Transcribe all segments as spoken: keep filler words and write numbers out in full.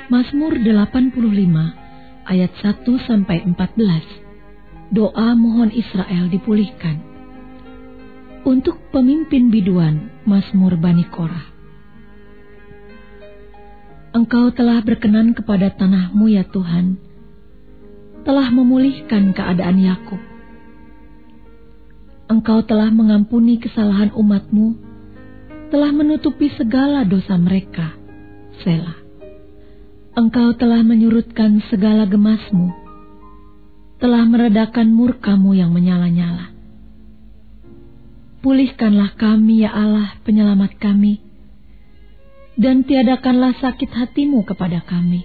Mazmur delapan puluh lima ayat satu sampai empat belas. Doa mohon Israel dipulihkan. Untuk pemimpin biduan Mazmur Bani Korah. Engkau telah berkenan kepada tanah-Mu ya Tuhan, telah memulihkan keadaan Yakub. Engkau telah mengampuni kesalahan umat-Mu, telah menutupi segala dosa mereka. Selah. Engkau telah menyurutkan segala gemas-Mu, telah meredakan murka-Mu yang menyala-nyala. Pulihkanlah kami ya Allah penyelamat kami, dan tiadakanlah sakit hati-Mu kepada kami.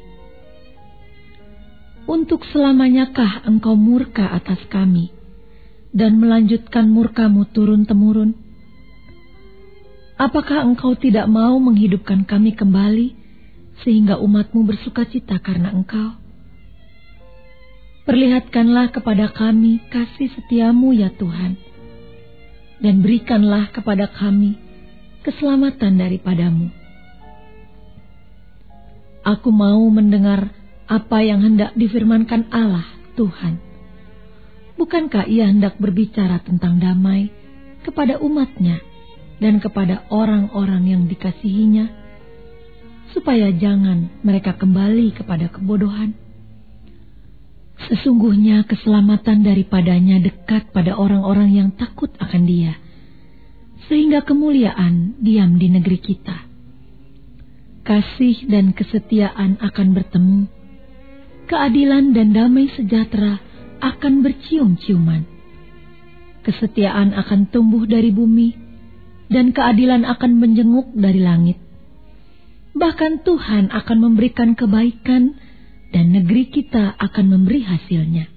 Untuk selamanyakah Engkau murka atas kami, dan melanjutkan murka-Mu turun-temurun? Apakah Engkau tidak mau menghidupkan kami kembali, sehingga umat-Mu bersukacita karena Engkau? Perlihatkanlah kepada kami kasih setia-Mu ya Tuhan, dan berikanlah kepada kami keselamatan daripada-Mu. Aku mau mendengar apa yang hendak difirmankan Allah, Tuhan. Bukankah Ia hendak berbicara tentang damai kepada umat-Nya dan kepada orang-orang yang dikasihinya, supaya jangan mereka kembali kepada kebodohan? Sesungguhnya keselamatan daripadanya dekat pada orang-orang yang takut akan Dia, sehingga kemuliaan diam di negeri kita. Kasih dan kesetiaan akan bertemu, keadilan dan damai sejahtera akan bercium-ciuman. Kesetiaan akan tumbuh dari bumi, dan keadilan akan menjenguk dari langit. Bahkan Tuhan akan memberikan kebaikan, dan negeri kita akan memberi hasilnya.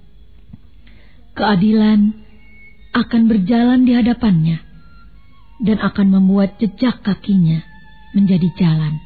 Keadilan akan berjalan di hadapannya, dan akan membuat jejak kakinya menjadi jalan.